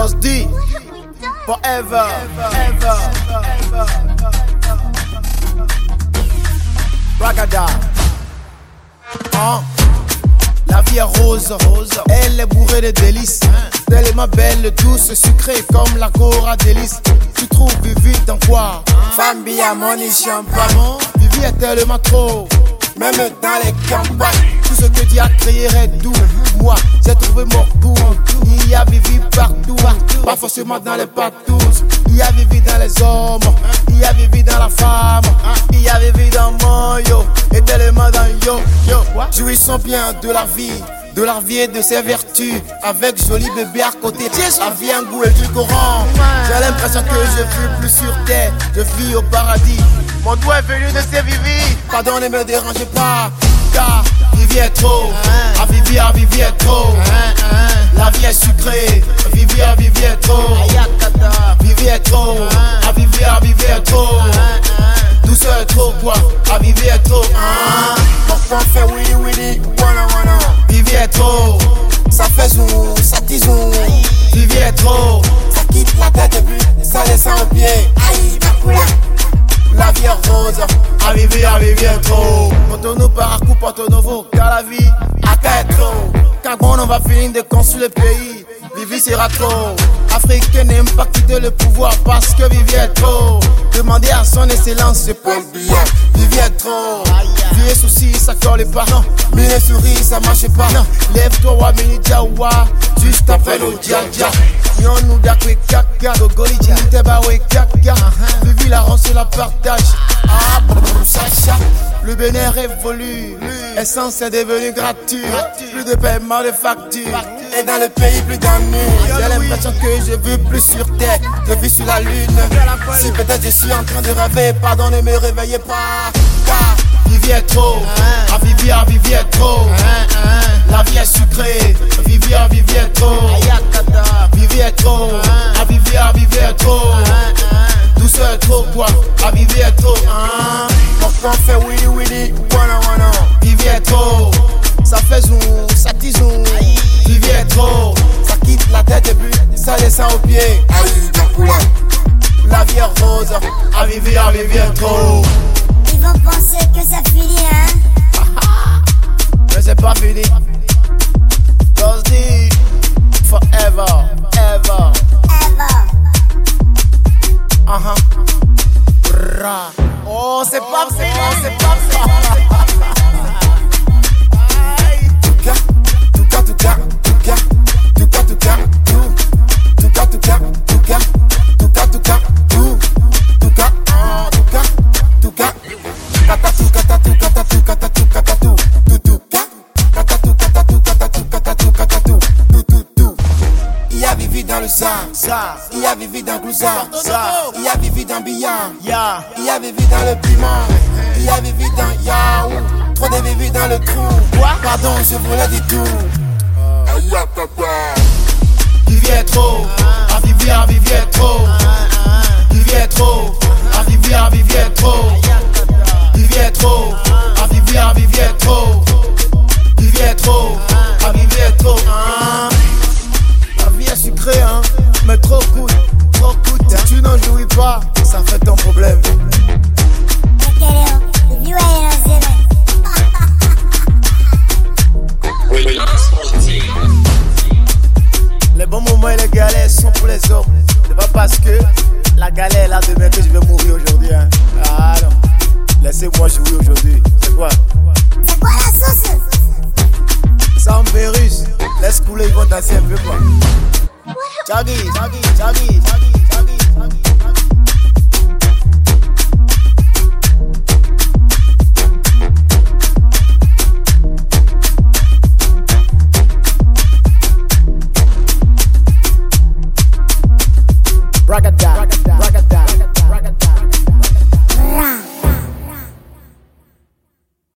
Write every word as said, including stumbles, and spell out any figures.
Ghost D, forever, ever, ever. Ragada. Oh. La vie est rose, rose, elle est bourrée de délices. Tellement belle, douce, sucrée comme la Cora délice. Tu trouves Vivi dans quoi? Femme bien, money, champagne. Vivi est tellement trop, même dans les campagnes. Tout ce que Dieu a créé est doux. Moi, j'ai trouvé mon goût. Il y a Vivi partout, pas forcément dans les patous. Il y a Vivi dans les hommes, il y a Vivi dans la femme, il y a Vivi dans mon yo, et tellement dans yo, yo. Jouissons bien de la vie, de la vie et de ses vertus, avec joli bébé à côté. La vie a un goût édulcorant. J'ai l'impression que je vis plus sur terre, je vis au paradis. Mon doigt est venu de ces Vivi. Pardon, ne me dérangez pas, car Vivi est trop. À Vivi, à Vivi est trop. La vie est sucrée. Vivi, à Vivi est trop. Vivi est trop. À Vivi, à Vivi est trop. Douceur est trop quoi. À Vivi est trop. Pourquoi on fait willy willy, wanna wanna. Vivi est trop. Ça fait zoom, ça dit zoom. Vivi est trop. Ça quitte la tête et puis ça descend au pied. Aïe, ma la vie est rose, à Vivi, à Vivi est trop. Porto-nous par un coup, Porto Novo, car la vie a tête trop. Quand on va finir de construire le pays, Vivi sera trop. Africain n'aime pas quitter le pouvoir parce que Vivi est trop. Demandez à son excellence, c'est Paul Biya. Vivi est trop. Vieux soucis, ça colle pas. Non, mille souris, ça marche pas. Non, lève-toi, wa mini jawa. Juste après le dja-dja. Yon nous d'akwe kaka. Gogolija, t'eba we kaka. Vivi la rance la partage. Ah, brrr, chacha. Le bénin révolu. Essence est devenu gratuit. Plus de paiement de facture. Et dans le pays, plus d'ennuis. J'ai l'impression que je vis plus sur terre. Je vis sur la lune. Si peut-être je suis en train de rêver, pardon, ne me réveillez pas. Car Vivi est trop. À Vivi, à Vivi est trop. La vie est sucrée. Vivi, à Vivi est trop. Vivi est trop. À Vivi, à Vivi est trop. Douceur est trop quoi. À Vivi est trop. Pourquoi on fait willy willy, wanna wanna. Vivi est trop. Ça fait zoom, ça dit zoom. Vivi est trop. Ça quitte la tête et puis ça descend au pied. Aïe, ma couleur. La vie est rose. À Vivi, à Vivi est trop. Ils vont penser que ça finit, hein. Mais c'est pas fini. Ghost D, forever, ever. Ever. Uh-huh. Ra. Oh, c'est pas, c'est pas, c'est pas, c'est pas. Tuka, tuka, tuka, tuka, tuka, tuka, tuka, tuka, tuka, tuka, tuka, tuka, tuka, tuka, tuka. Katatu, katatu, katatu, katatu, katatu, tutuka. Katatu, katatu, katatu, katatu, katatu, tututu. Il y a Vivi dans le sang, il y a Vivi dans Glouza, il y a Vivi dans Biya, il y a Vivi dans le piment, il y a Vivi dans Yahoo. Trop de Vivi dans le trou. Pardon, je voulais dire tout. Aïe, papa. Vivi est trop. À Vivi, à Vivi est trop. Vivi est trop. À Vivi, à Vivi est trop. Vivi est trop. À Vivi, à Vivi est trop. Vivi est trop. À Vivi est trop. La vie est sucrée, hein. Mais trop cool. Trop cool. Si tu n'en jouis pas, ça fait ton problème. Les bons moments et les galères sont pour les hommes. C'est pas parce que la galère est là demain que je vais mourir aujourd'hui, hein. Ah non. Laissez-moi jouer aujourd'hui. C'est quoi? C'est quoi la sauce? Sans virus. Laisse couler, ils vont danser un peu quoi. Chagui, chagui, chagui, chagui.